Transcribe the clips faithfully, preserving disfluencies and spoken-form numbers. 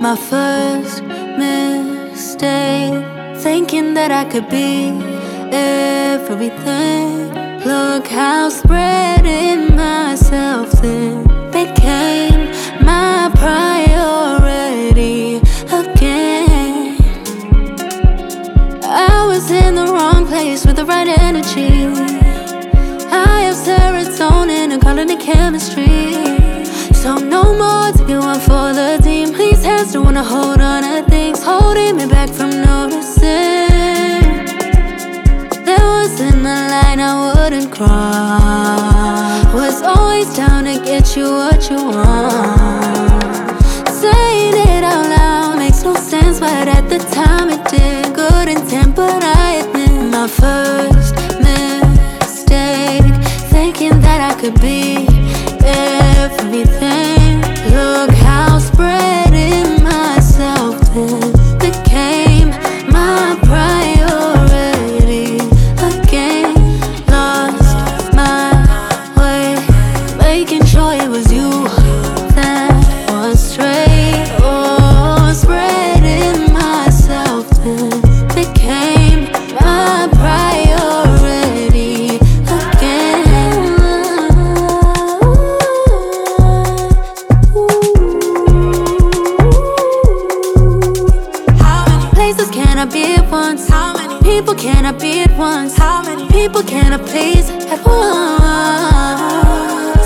My first mistake, thinking that I could be everything. Look how spreading myself thin became my priority again. I was in the wrong place with the right energy. I have serotonin and calling it chemistry. So no more to get one for the team. Please hands don't wanna hold on to things holding me back from noticing. There wasn't a line I wouldn't cross. Was always down to get you what you want. Saying it out loud makes no sense, but at the time it did. Good intent, but I admit my first mistake, thinking that I could be everything. Look how spreading myself thin became my priority again. Lost my way, making sure it was you that was straight. Oh, spreading myself thin became my priority again. Places can I be at once? How many people can I be at once? How many people can I please at once?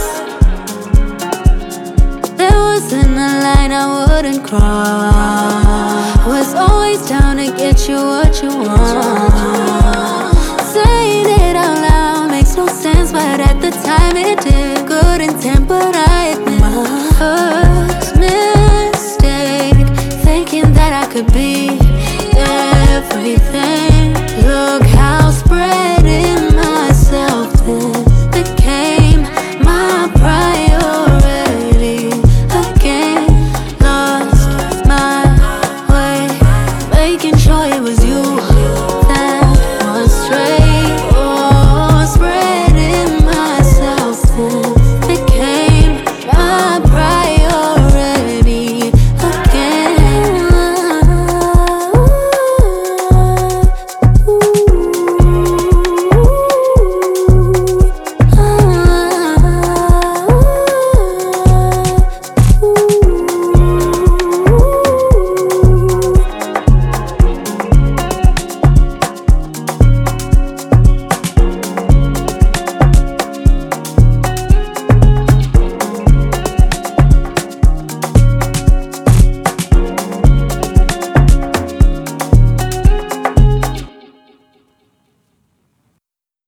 There wasn't a line I wouldn't cross. Was always down to get you what you want. Saying it out loud makes no sense, but at the time it did. Good intent,